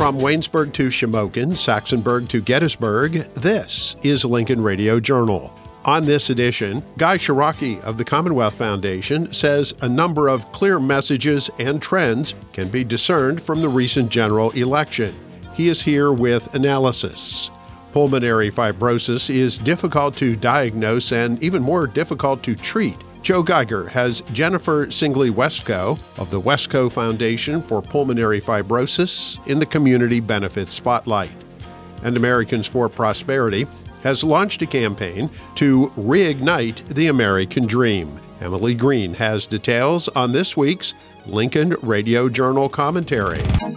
From Waynesburg to Shamokin, Saxonburg to Gettysburg, this is Lincoln Radio Journal. On this edition, Guy Shiraki of the Commonwealth Foundation says a number of clear messages and trends can be discerned from the recent general election. He is here with analysis. Pulmonary fibrosis is difficult to diagnose and even more difficult to treat. Joe Geiger has Jennifer Singley-Westco of the Westco Foundation for Pulmonary Fibrosis in the Community Benefit Spotlight. And Americans for Prosperity has launched a campaign to reignite the American dream. Emily Green has details on this week's Lincoln Radio Journal commentary.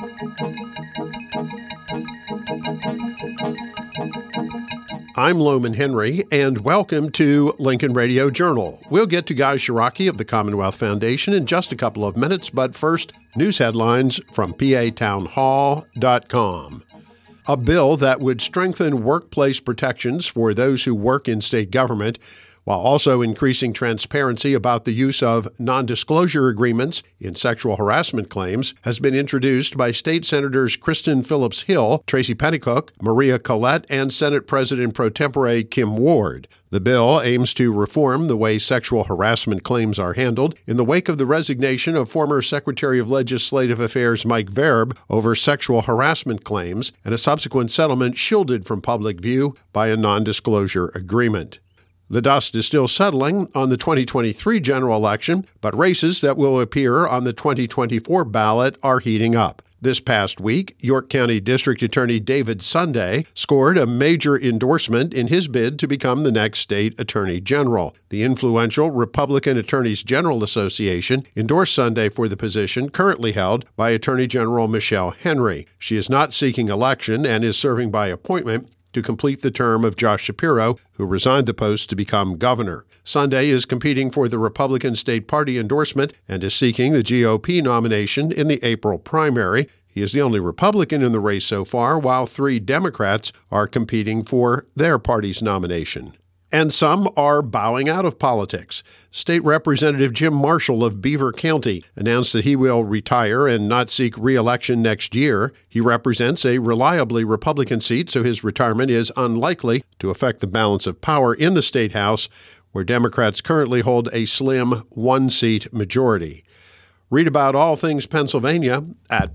I'm Loman Henry, and welcome to Lincoln Radio Journal. We'll get to Guy Shiraki of the Commonwealth Foundation in just a couple of minutes, but first, news headlines from PATownhall.com. A bill that would strengthen workplace protections for those who work in state government, while also increasing transparency about the use of non-disclosure agreements in sexual harassment claims, has been introduced by State Senators Kristen Phillips Hill, Tracy Pennycook, Maria Collette, and Senate President pro tempore Kim Ward. The bill aims to reform the way sexual harassment claims are handled in the wake of the resignation of former Secretary of Legislative Affairs Mike Verb over sexual harassment claims and a subsequent settlement shielded from public view by a non-disclosure agreement. The dust is still settling on the 2023 general election, but races that will appear on the 2024 ballot are heating up. This past week, York County District Attorney David Sunday scored a major endorsement in his bid to become the next state attorney general. The influential Republican Attorneys General Association endorsed Sunday for the position currently held by Attorney General Michelle Henry. She is not seeking election and is serving by appointment to complete the term of Josh Shapiro, who resigned the post to become governor. Sunday is competing for the Republican State Party endorsement and is seeking the GOP nomination in the April primary. He is the only Republican in the race so far, while 3 Democrats are competing for their party's nomination. And some are bowing out of politics. State Representative Jim Marshall of Beaver County announced that he will retire and not seek re-election next year. He represents a reliably Republican seat, so his retirement is unlikely to affect the balance of power in the State House, where Democrats currently hold a slim 1-seat majority. Read about all things Pennsylvania at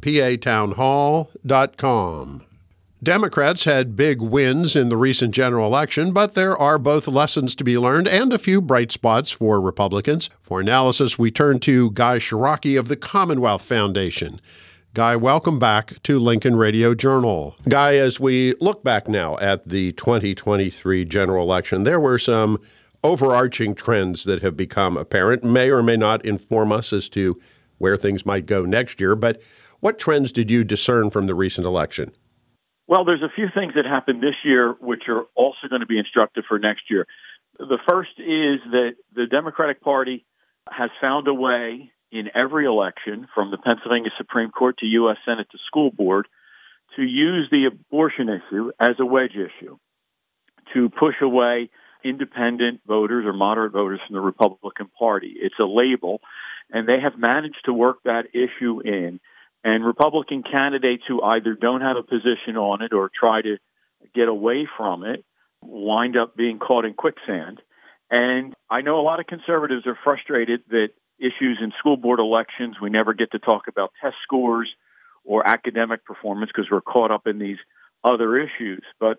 PATownhall.com. Democrats had big wins in the recent general election, but there are both lessons to be learned and a few bright spots for Republicans. For analysis, we turn to Guy Shiraki of the Commonwealth Foundation. Guy, welcome back to Lincoln Radio Journal. Guy, as we look back now at the 2023 general election, there were some overarching trends that have become apparent, may or may not inform us as to where things might go next year. But what trends did you discern from the recent election? Well, there's a few things that happened this year which are also going to be instructive for next year. The first is that the Democratic Party has found a way in every election, from the Pennsylvania Supreme Court to U.S. Senate to school board, to use the abortion issue as a wedge issue, to push away independent voters or moderate voters from the Republican Party. It's a label, and they have managed to work that issue in. And Republican candidates who either don't have a position on it or try to get away from it wind up being caught in quicksand. And I know a lot of conservatives are frustrated that issues in school board elections, we never get to talk about test scores or academic performance because we're caught up in these other issues. But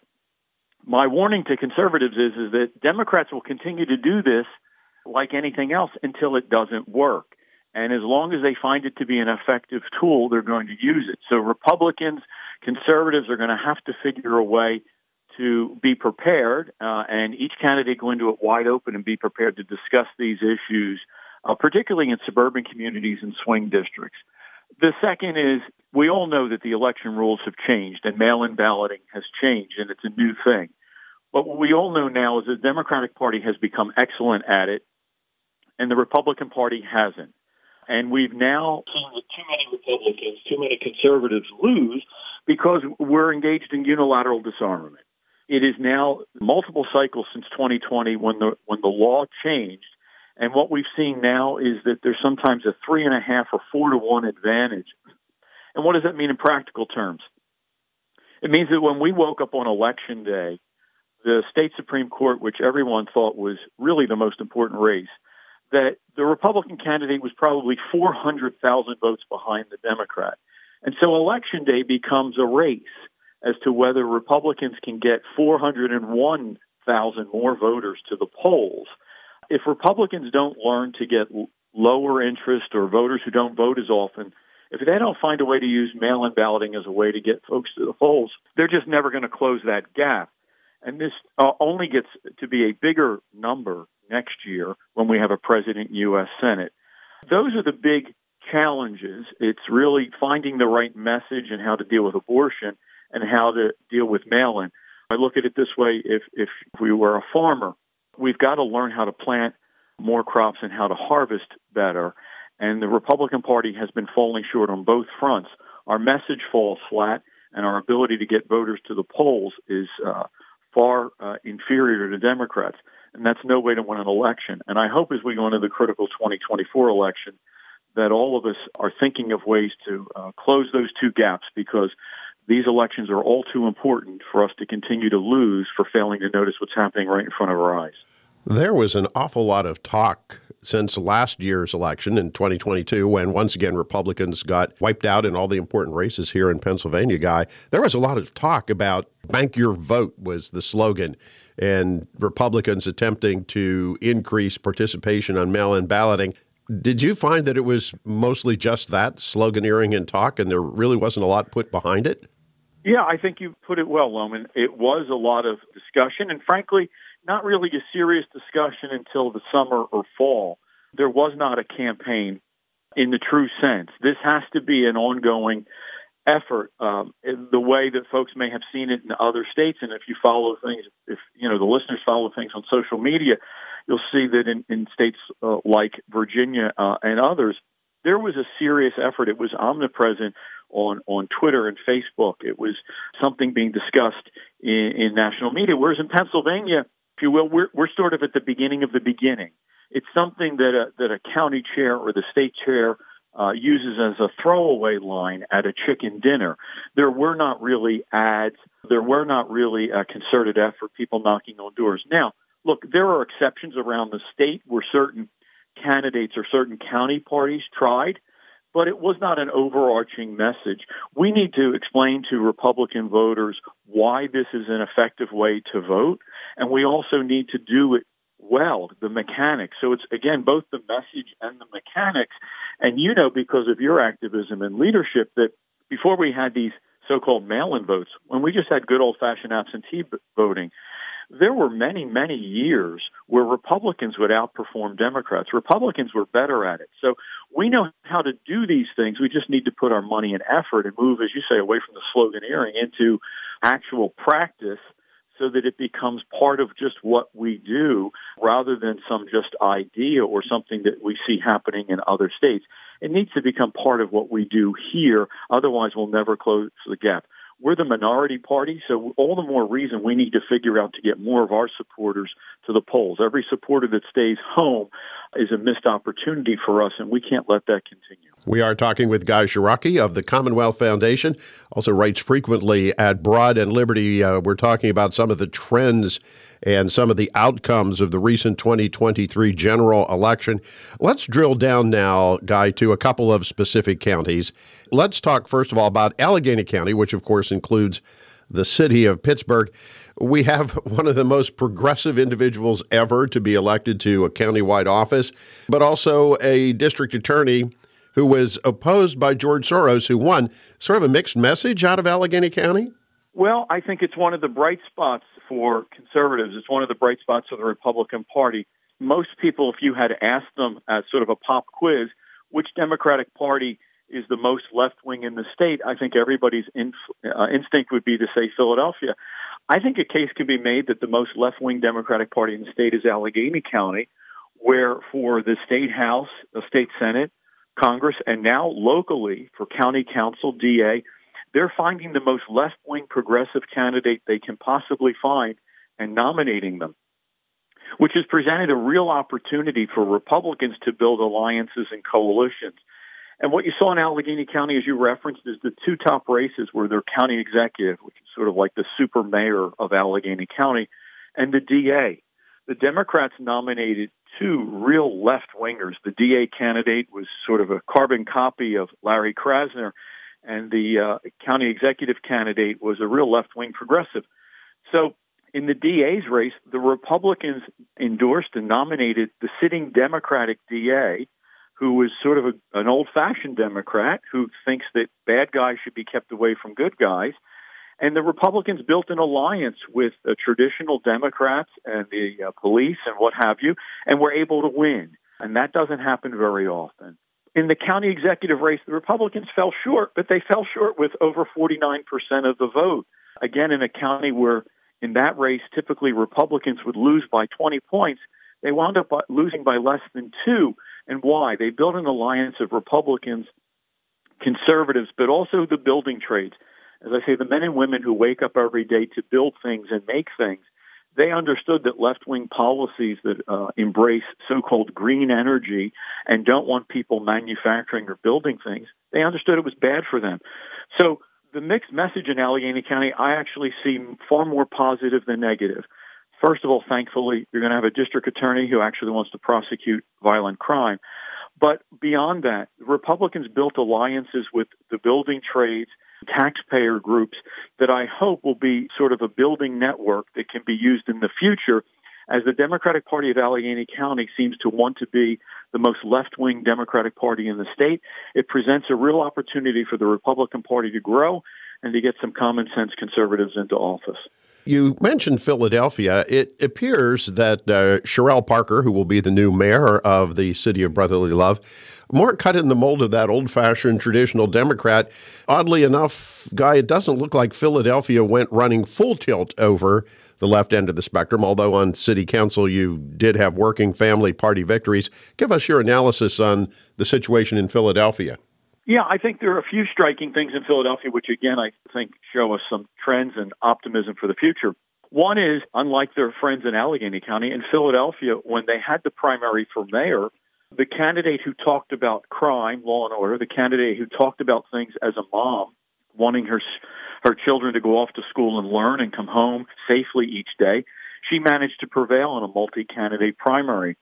my warning to conservatives is that Democrats will continue to do this like anything else until it doesn't work. And as long as they find it to be an effective tool, they're going to use it. So Republicans, conservatives are going to have to figure a way to be prepared, and each candidate go into it wide open and be prepared to discuss these issues, particularly in suburban communities and swing districts. The second is we all know that the election rules have changed and mail-in balloting has changed, and it's a new thing. But what we all know now is the Democratic Party has become excellent at it, and the Republican Party hasn't. And we've now seen that too many Republicans, too many conservatives lose because we're engaged in unilateral disarmament. It is now multiple cycles since 2020 when the law changed. And what we've seen now is that there's sometimes a 3.5 or 4-to-1 advantage. And what does that mean in practical terms? It means that when we woke up on Election Day, the state Supreme Court, which everyone thought was really the most important race, that the Republican candidate was probably 400,000 votes behind the Democrat. And so Election Day becomes a race as to whether Republicans can get 401,000 more voters to the polls. If Republicans don't learn to get lower interest or voters who don't vote as often, if they don't find a way to use mail-in balloting as a way to get folks to the polls, they're just never going to close that gap. And this only gets to be a bigger number next year when we have a president and U.S. Senate. Those are the big challenges. It's really finding the right message and how to deal with abortion and how to deal with mail-in. I look at it this way, if we were a farmer, we've got to learn how to plant more crops and how to harvest better. And the Republican Party has been falling short on both fronts. Our message falls flat, and our ability to get voters to the polls is far inferior to the Democrats. And that's no way to win an election. And I hope as we go into the critical 2024 election that all of us are thinking of ways to close those two gaps, because these elections are all too important for us to continue to lose for failing to notice what's happening right in front of our eyes. There was an awful lot of talk since last year's election in 2022, when once again Republicans got wiped out in all the important races here in Pennsylvania, Guy. There was a lot of talk about bank your vote was the slogan, and Republicans attempting to increase participation on mail-in balloting. Did you find that it was mostly just that, sloganeering and talk, and there really wasn't a lot put behind it? Yeah, I think you put it well, Loman. It was a lot of discussion, and frankly, not really a serious discussion until the summer or fall. There was not a campaign in the true sense. This has to be an ongoing effort, in the way that folks may have seen it in other states. And if you follow things, if the listeners follow things on social media, you'll see that in states like Virginia and others, there was a serious effort. It was omnipresent on Twitter and Facebook. It was something being discussed in national media. Whereas in Pennsylvania, if you will, we're sort of at the beginning of the beginning. It's something that a county chair or the state chair uses as a throwaway line at a chicken dinner. There were not really ads. There were not really a concerted effort, people knocking on doors. Now, look, there are exceptions around the state where certain candidates or certain county parties tried, but it was not an overarching message. We need to explain to Republican voters why this is an effective way to vote, and we also need to do it well, the mechanics. So it's, again, both the message and the mechanics. And because of your activism and leadership, that before we had these so-called mail-in votes, when we just had good old-fashioned absentee voting, there were many, many years where Republicans would outperform Democrats. Republicans were better at it. So we know how to do these things. We just need to put our money and effort and move, as you say, away from the sloganeering into actual practice, so that it becomes part of just what we do rather than some just idea or something that we see happening in other states. It needs to become part of what we do here. Otherwise, we'll never close the gap. We're the minority party, so all the more reason we need to figure out to get more of our supporters to the polls. Every supporter that stays home is a missed opportunity for us, and we can't let that continue. We are talking with Guy Ciarrocchi of the Commonwealth Foundation, also writes frequently at Broad and Liberty. We're talking about some of the trends and some of the outcomes of the recent 2023 general election. Let's drill down now, Guy, to a couple of specific counties. Let's talk, first of all, about Allegheny County, which, of course, includes the city of Pittsburgh. We have one of the most progressive individuals ever to be elected to a countywide office, but also a district attorney who was opposed by George Soros, who won. Sort of a mixed message out of Allegheny County? Well, I think it's one of the bright spots for conservatives. It's one of the bright spots of the Republican Party. Most people, if you had asked them as sort of a pop quiz, which Democratic Party is the most left-wing in the state, I think everybody's instinct would be to say Philadelphia. I think a case can be made that the most left-wing Democratic Party in the state is Allegheny County, where for the state House, the state Senate, Congress, and now locally for county council, DA, they're finding the most left-wing progressive candidate they can possibly find and nominating them, which has presented a real opportunity for Republicans to build alliances and coalitions. And what you saw in Allegheny County, as you referenced, is the two top races were their county executive, which is sort of like the super mayor of Allegheny County, and the DA. The Democrats nominated two real left-wingers. The DA candidate was sort of a carbon copy of Larry Krasner, and the county executive candidate was a real left-wing progressive. So in the DA's race, the Republicans endorsed and nominated the sitting Democratic DA, who was sort of an old-fashioned Democrat who thinks that bad guys should be kept away from good guys. And the Republicans built an alliance with the traditional Democrats and the police and what have you, and were able to win. And that doesn't happen very often. In the county executive race, the Republicans fell short, but they fell short with over 49% of the vote. Again, in a county where in that race, typically Republicans would lose by 20 points, they wound up losing by less than 2. And why? They built an alliance of Republicans, conservatives, but also the building trades. As I say, the men and women who wake up every day to build things and make things, they understood that left-wing policies that embrace so-called green energy and don't want people manufacturing or building things, they understood it was bad for them. So the mixed message in Allegheny County, I actually see far more positive than negative. First of all, thankfully, you're going to have a district attorney who actually wants to prosecute violent crime. But beyond that, Republicans built alliances with the building trades, taxpayer groups that I hope will be sort of a building network that can be used in the future, as the Democratic Party of Allegheny County seems to want to be the most left-wing Democratic Party in the state. It presents a real opportunity for the Republican Party to grow and to get some common sense conservatives into office. You mentioned Philadelphia. It appears that Cherelle Parker, who will be the new mayor of the city of brotherly love, more cut in the mold of that old-fashioned traditional Democrat. Oddly enough, Guy, it doesn't look like Philadelphia went running full tilt over the left end of the spectrum, although on city council you did have working family party victories. Give us your analysis on the situation in Philadelphia. Yeah, I think there are a few striking things in Philadelphia, which, again, I think show us some trends and optimism for the future. One is, unlike their friends in Allegheny County, in Philadelphia, when they had the primary for mayor, the candidate who talked about crime, law and order, the candidate who talked about things as a mom, wanting her children to go off to school and learn and come home safely each day, she managed to prevail in a multi-candidate primary.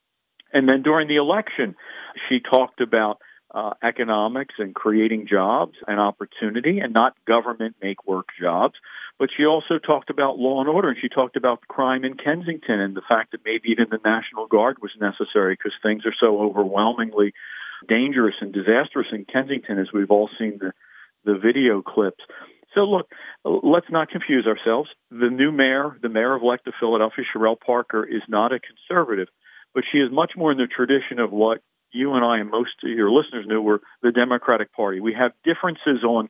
And then during the election, she talked about economics and creating jobs and opportunity and not government make work jobs. But she also talked about law and order, and she talked about crime in Kensington and the fact that maybe even the National Guard was necessary because things are so overwhelmingly dangerous and disastrous in Kensington, as we've all seen the video clips. So look, let's not confuse ourselves. The new mayor, the mayor-elect of Philadelphia, Cherelle Parker, is not a conservative, but she is much more in the tradition of what you and I and most of your listeners knew were the Democratic Party. We have differences on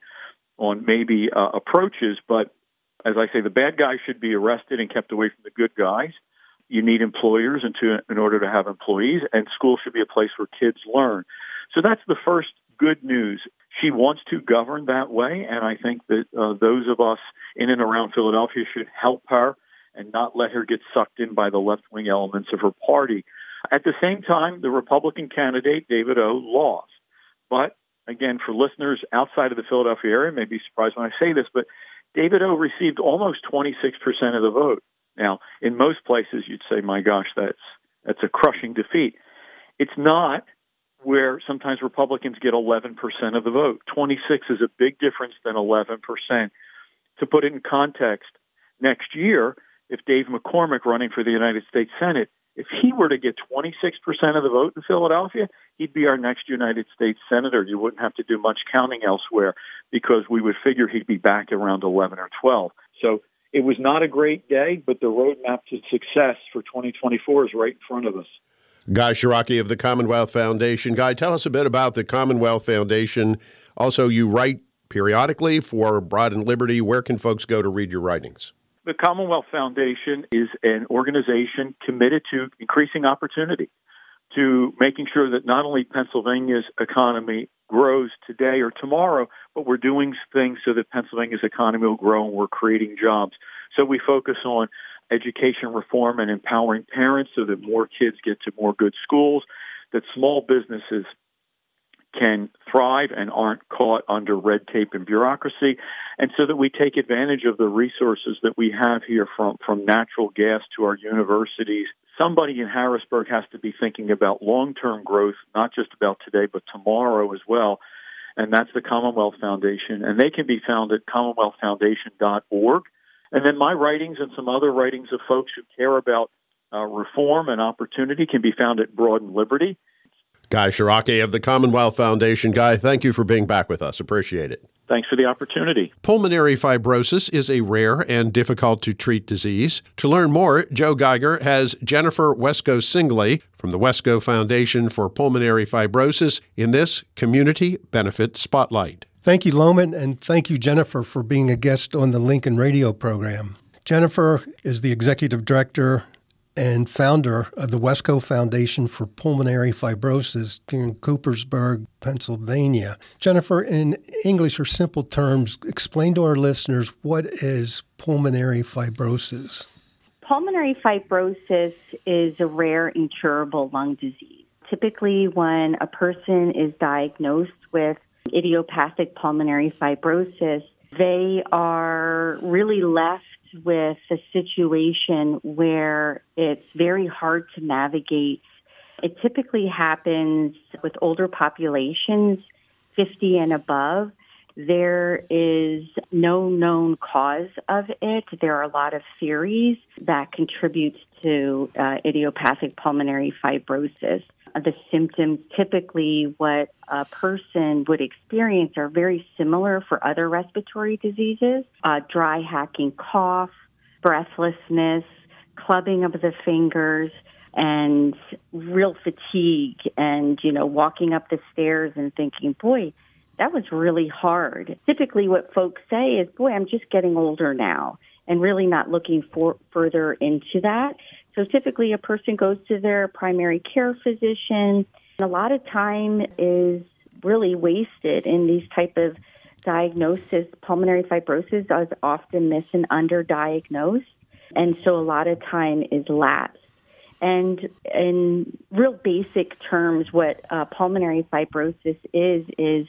maybe approaches, but as I say, the bad guys should be arrested and kept away from the good guys. You need employers in order to have employees, and school should be a place where kids learn. So that's the first good news. She wants to govern that way, and I think that those of us in and around Philadelphia should help her and not let her get sucked in by the left-wing elements of her party. At the same time, the Republican candidate, David O., lost. But, again, for listeners outside of the Philadelphia area, may be surprised when I say this, but David O. received almost 26% of the vote. Now, in most places, you'd say, my gosh, that's a crushing defeat. It's not where sometimes Republicans get 11% of the vote. 26 is a big difference than 11%. To put it in context, next year, if Dave McCormick running for the United States Senate, if he were to get 26% of the vote in Philadelphia, he'd be our next United States Senator. You wouldn't have to do much counting elsewhere because we would figure he'd be back around 11 or 12. So it was not a great day, but the roadmap to success for 2024 is right in front of us. Guy Shiraki of the Commonwealth Foundation. Guy, tell us a bit about the Commonwealth Foundation. Also, you write periodically for Broad and Liberty. Where can folks go to read your writings? The Commonwealth Foundation is an organization committed to increasing opportunity, to making sure that not only Pennsylvania's economy grows today or tomorrow, but we're doing things so that Pennsylvania's economy will grow and we're creating jobs. So we focus on education reform and empowering parents so that more kids get to more good schools, that small businesses can thrive and aren't caught under red tape and bureaucracy, and so that we take advantage of the resources that we have here from natural gas to our universities. Somebody in Harrisburg has to be thinking about long-term growth, not just about today, but tomorrow as well, and that's the Commonwealth Foundation, and they can be found at commonwealthfoundation.org. And then my writings and some other writings of folks who care about reform and opportunity can be found at Broad and Liberty. Guy Shiraki of the Commonwealth Foundation. Guy, thank you for being back with us. Appreciate it. Thanks for the opportunity. Pulmonary fibrosis is a rare and difficult-to-treat disease. To learn more, Joe Geiger has Jennifer Wesco-Singley from the Wesco Foundation for Pulmonary Fibrosis in this Community Benefit Spotlight. Thank you, Loman, and thank you, Jennifer, for being a guest on the Lincoln Radio program. Jennifer is the executive director and founder of the Wesco Foundation for Pulmonary Fibrosis here in Coopersburg, Pennsylvania. Jennifer, in English or simple terms, explain to our listeners what is pulmonary fibrosis. Pulmonary fibrosis is a rare incurable lung disease. Typically, when a person is diagnosed with idiopathic pulmonary fibrosis, they are really left with a situation where it's very hard to navigate. It typically happens with older populations, 50 and above. There is no known cause of it. There are a lot of theories that contribute to idiopathic pulmonary fibrosis. The symptoms, typically what a person would experience, are very similar for other respiratory diseases. Dry hacking cough, breathlessness, clubbing of the fingers, and real fatigue, and, walking up the stairs and thinking, boy, that was really hard. Typically what folks say is, boy, I'm just getting older now, and really not looking further into that. So typically a person goes to their primary care physician. A lot of time is really wasted in these type of diagnosis. Pulmonary fibrosis is often missed and underdiagnosed, and so a lot of time is lapsed. And in real basic terms, what pulmonary fibrosis is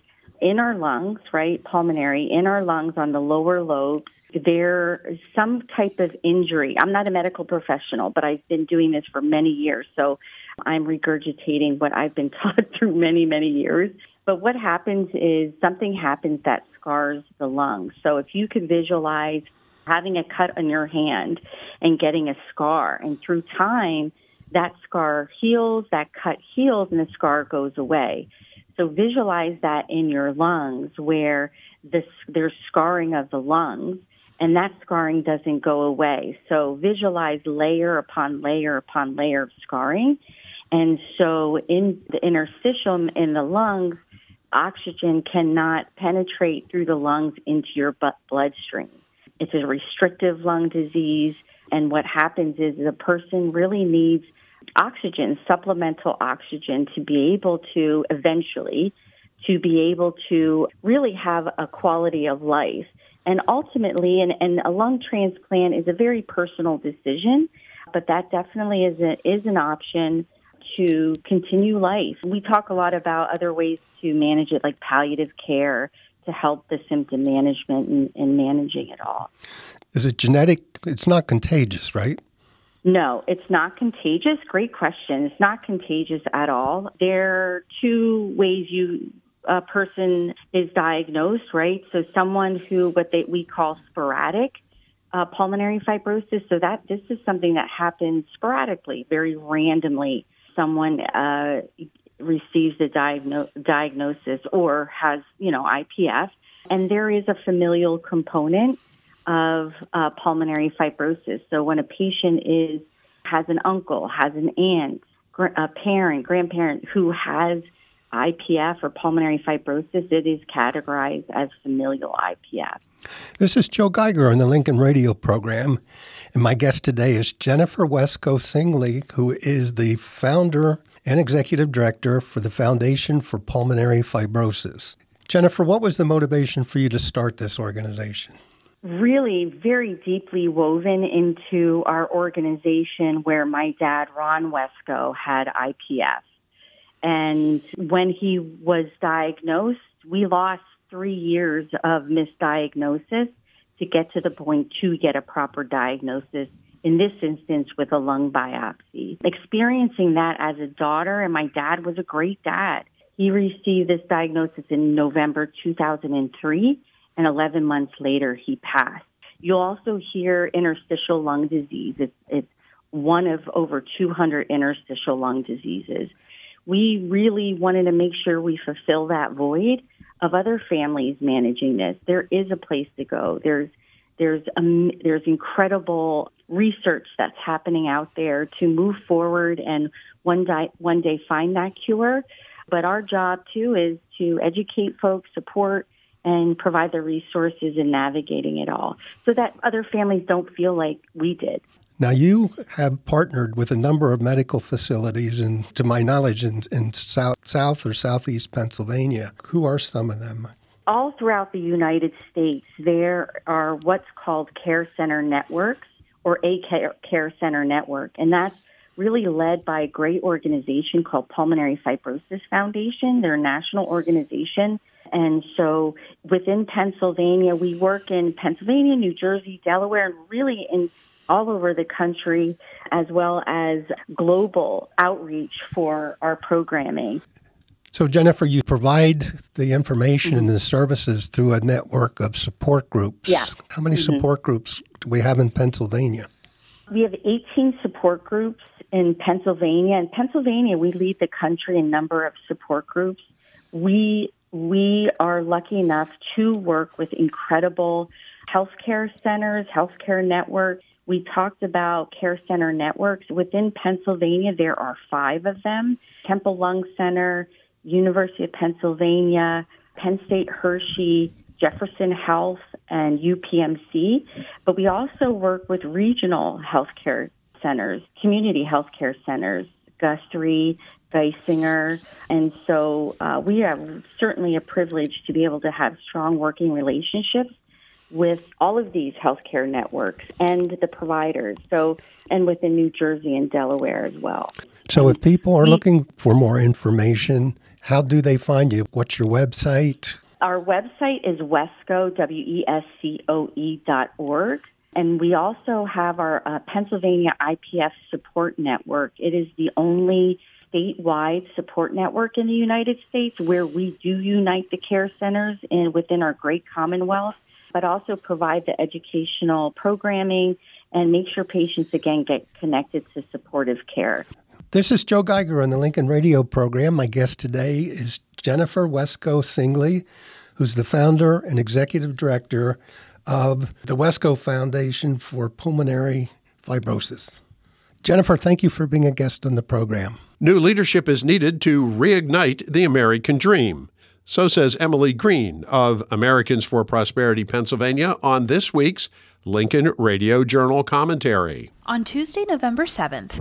in our lungs, right? Pulmonary, in our lungs on the lower lobes, there's some type of injury. I'm not a medical professional, but I've been doing this for many years, so I'm regurgitating what I've been taught through many, many years. But what happens is something happens that scars the lungs. So if you can visualize having a cut on your hand and getting a scar, and through time, that scar heals, that cut heals, and the scar goes away. So visualize that in your lungs where there's scarring of the lungs, and that scarring doesn't go away. So visualize layer upon layer upon layer of scarring. And so in the interstitium in the lungs, oxygen cannot penetrate through the lungs into your bloodstream. It's a restrictive lung disease, and what happens is the person really needs oxygen, supplemental oxygen, to be able to eventually to be able to really have a quality of life. And ultimately, and a lung transplant is a very personal decision, but that definitely is an option to continue life. We talk a lot about other ways to manage it, like palliative care, to help the symptom management and managing it all. Is it genetic? It's not contagious, right? No, it's not contagious. Great question. It's not contagious at all. There are two ways a person is diagnosed, right? So someone who we call sporadic pulmonary fibrosis. So this is something that happens sporadically, very randomly. Someone receives the diagnosis or has, IPF, and there is a familial component of pulmonary fibrosis. So when a patient has an uncle, has an aunt, a parent, grandparent who has IPF or pulmonary fibrosis, it is categorized as familial IPF. This is Joe Geiger on the Lincoln Radio program, and my guest today is Jennifer Wesco-Singley, who is the founder and executive director for the Foundation for Pulmonary Fibrosis. Jennifer, what was the motivation for you to start this organization? Really very deeply woven into our organization, where my dad, Ron Wesco, had IPF. And when he was diagnosed, we lost 3 years of misdiagnosis to get to the point to get a proper diagnosis, in this instance with a lung biopsy. Experiencing that as a daughter, and my dad was a great dad. He received this diagnosis in November 2003, and 11 months later he passed. You'll also hear interstitial lung disease. It's one of over 200 interstitial lung diseases. We really wanted to make sure we fulfill that void of other families managing this. There is a place to go. There's incredible research that's happening out there to move forward and one day find that cure. But our job, too, is to educate folks, support, and provide the resources in navigating it all so that other families don't feel like we did. Now, you have partnered with a number of medical facilities, and to my knowledge, in South or Southeast Pennsylvania. Who are some of them? All throughout the United States, there are what's called care center networks, or a care center network, and that's really led by a great organization called Pulmonary Fibrosis Foundation. They're a national organization. And so within Pennsylvania, we work in Pennsylvania, New Jersey, Delaware, and really in all over the country, as well as global outreach for our programming. So, Jennifer, you provide the information and the services through a network of support groups. Yeah. How many support groups do we have in Pennsylvania? We have 18 support groups in Pennsylvania. In Pennsylvania, we lead the country in number of support groups. We are lucky enough to work with incredible healthcare centers, healthcare networks. We talked about care center networks. Within Pennsylvania, there are 5 of them: Temple Lung Center, University of Pennsylvania, Penn State Hershey, Jefferson Health, and UPMC. But we also work with regional healthcare centers, community healthcare centers, Guthrie, Geisinger. And so we have certainly a privilege to be able to have strong working relationships with all of these healthcare networks and the providers, and within New Jersey and Delaware as well. So if people are looking for more information, how do they find you? What's your website? Our website is WESCO, WESCOE.org. And we also have our Pennsylvania IPF support network. It is the only statewide support network in the United States where we do unite the care centers within our great Commonwealth, but also provide the educational programming and make sure patients, again, get connected to supportive care. This is Joe Geiger on the Lincoln Radio program. My guest today is Jennifer Wesco Singley, who's the founder and executive director of the Wesco Foundation for Pulmonary Fibrosis. Jennifer, thank you for being a guest on the program. New leadership is needed to reignite the American dream. So says Emily Green of Americans for Prosperity Pennsylvania on this week's Lincoln Radio Journal commentary. On Tuesday, November 7th,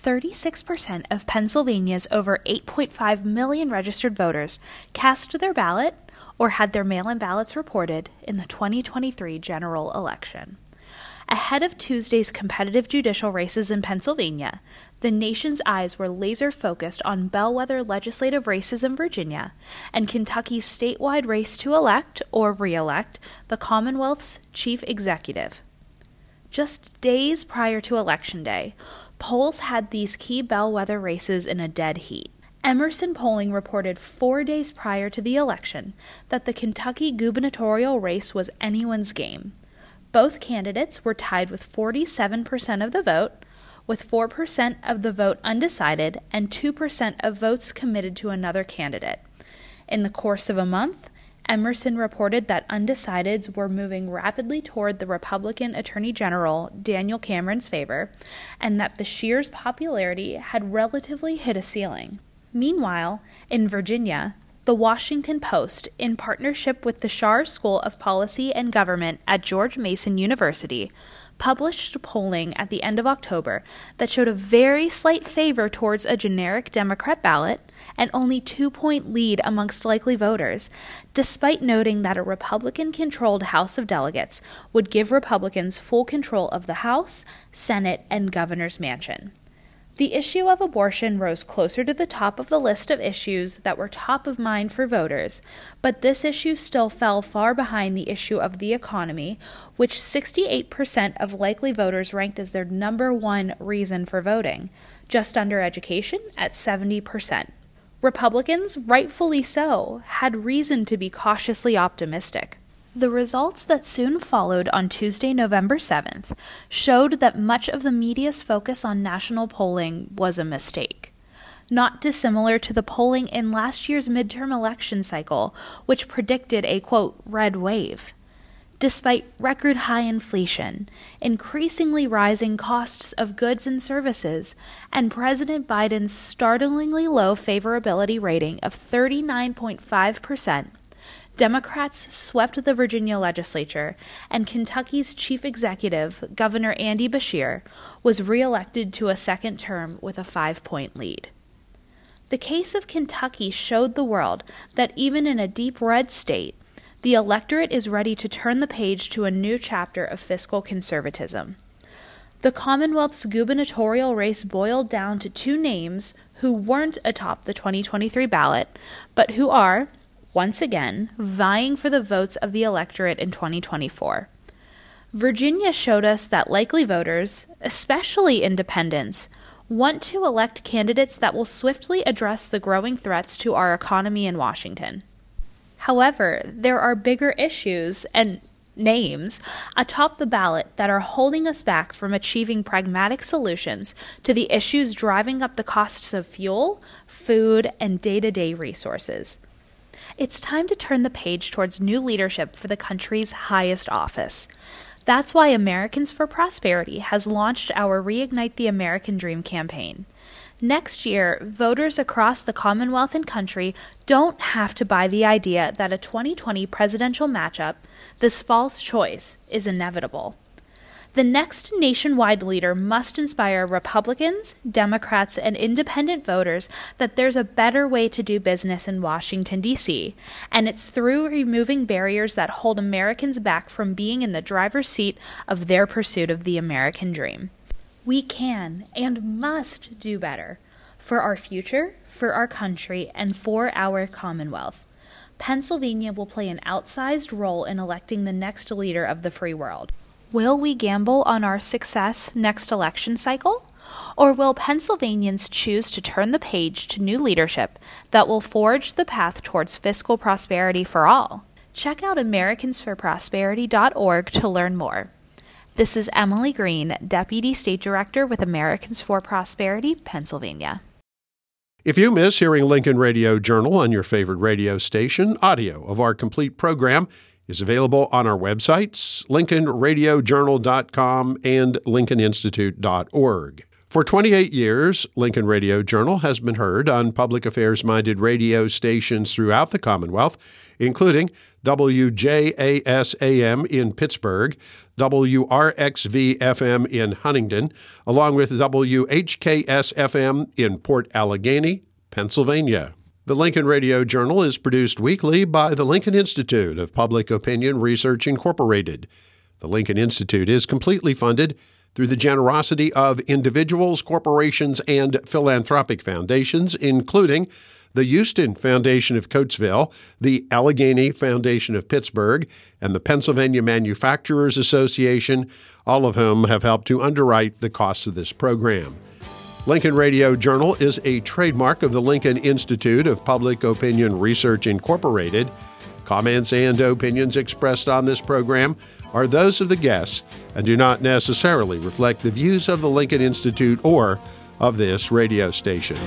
36% of Pennsylvania's over 8.5 million registered voters cast their ballot or had their mail-in ballots reported in the 2023 general election. Ahead of Tuesday's competitive judicial races in Pennsylvania, the nation's eyes were laser-focused on bellwether legislative races in Virginia and Kentucky's statewide race to elect or re-elect the Commonwealth's chief executive. Just days prior to Election Day, polls had these key bellwether races in a dead heat. Emerson Polling reported 4 days prior to the election that the Kentucky gubernatorial race was anyone's game. Both candidates were tied with 47% of the vote, with 4% of the vote undecided and 2% of votes committed to another candidate. In the course of a month, Emerson reported that undecideds were moving rapidly toward the Republican Attorney General Daniel Cameron's favor, and that Beshear's popularity had relatively hit a ceiling. Meanwhile, in Virginia, The Washington Post, in partnership with the Schar School of Policy and Government at George Mason University, published polling at the end of October that showed a very slight favor towards a generic Democrat ballot and only 2-point lead amongst likely voters, despite noting that a Republican-controlled House of Delegates would give Republicans full control of the House, Senate, and Governor's Mansion. The issue of abortion rose closer to the top of the list of issues that were top of mind for voters, but this issue still fell far behind the issue of the economy, which 68% of likely voters ranked as their number one reason for voting, just under education at 70%. Republicans, rightfully so, had reason to be cautiously optimistic. The results that soon followed on Tuesday, November 7th, showed that much of the media's focus on national polling was a mistake. Not dissimilar to the polling in last year's midterm election cycle, which predicted a, quote, red wave. Despite record high inflation, increasingly rising costs of goods and services, and President Biden's startlingly low favorability rating of 39.5%, Democrats swept the Virginia legislature, and Kentucky's chief executive, Governor Andy Beshear, was reelected to a second term with a 5-point lead. The case of Kentucky showed the world that even in a deep red state, the electorate is ready to turn the page to a new chapter of fiscal conservatism. The Commonwealth's gubernatorial race boiled down to two names who weren't atop the 2023 ballot, but who are, once again, vying for the votes of the electorate in 2024. Virginia showed us that likely voters, especially independents, want to elect candidates that will swiftly address the growing threats to our economy in Washington. However, there are bigger issues and names atop the ballot that are holding us back from achieving pragmatic solutions to the issues driving up the costs of fuel, food, and day-to-day resources. It's time to turn the page towards new leadership for the country's highest office. That's why Americans for Prosperity has launched our Reignite the American Dream campaign. Next year, voters across the Commonwealth and country don't have to buy the idea that a 2020 presidential matchup, this false choice, is inevitable. The next nationwide leader must inspire Republicans, Democrats, and independent voters that there's a better way to do business in Washington, D.C., and it's through removing barriers that hold Americans back from being in the driver's seat of their pursuit of the American dream. We can and must do better for our future, for our country, and for our Commonwealth. Pennsylvania will play an outsized role in electing the next leader of the free world. Will we gamble on our success next election cycle? Or will Pennsylvanians choose to turn the page to new leadership that will forge the path towards fiscal prosperity for all? Check out americansforprosperity.org to learn more. This is Emily Green, Deputy State Director with Americans for Prosperity, Pennsylvania. If you miss hearing Lincoln Radio Journal on your favorite radio station, audio of our complete program is available on our websites, lincolnradiojournal.com and lincolninstitute.org. For 28 years, Lincoln Radio Journal has been heard on public affairs-minded radio stations throughout the Commonwealth, including WJAS-AM in Pittsburgh, WRXV-FM in Huntingdon, along with WHKS-FM in Port Allegheny, Pennsylvania. The Lincoln Radio Journal is produced weekly by the Lincoln Institute of Public Opinion Research, Incorporated. The Lincoln Institute is completely funded through the generosity of individuals, corporations, and philanthropic foundations, including the Houston Foundation of Coatesville, the Allegheny Foundation of Pittsburgh, and the Pennsylvania Manufacturers Association, all of whom have helped to underwrite the costs of this program. Lincoln Radio Journal is a trademark of the Lincoln Institute of Public Opinion Research, Incorporated. Comments and opinions expressed on this program are those of the guests and do not necessarily reflect the views of the Lincoln Institute or of this radio station.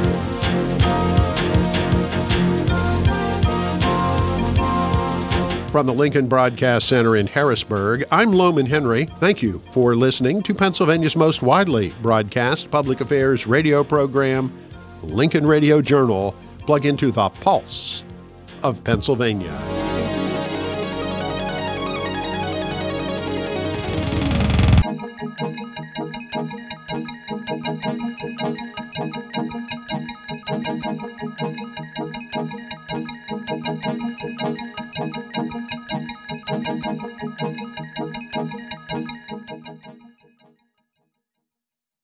From the Lincoln Broadcast Center in Harrisburg, I'm Loman Henry. Thank you for listening to Pennsylvania's most widely broadcast public affairs radio program, Lincoln Radio Journal. Plug into the pulse of Pennsylvania.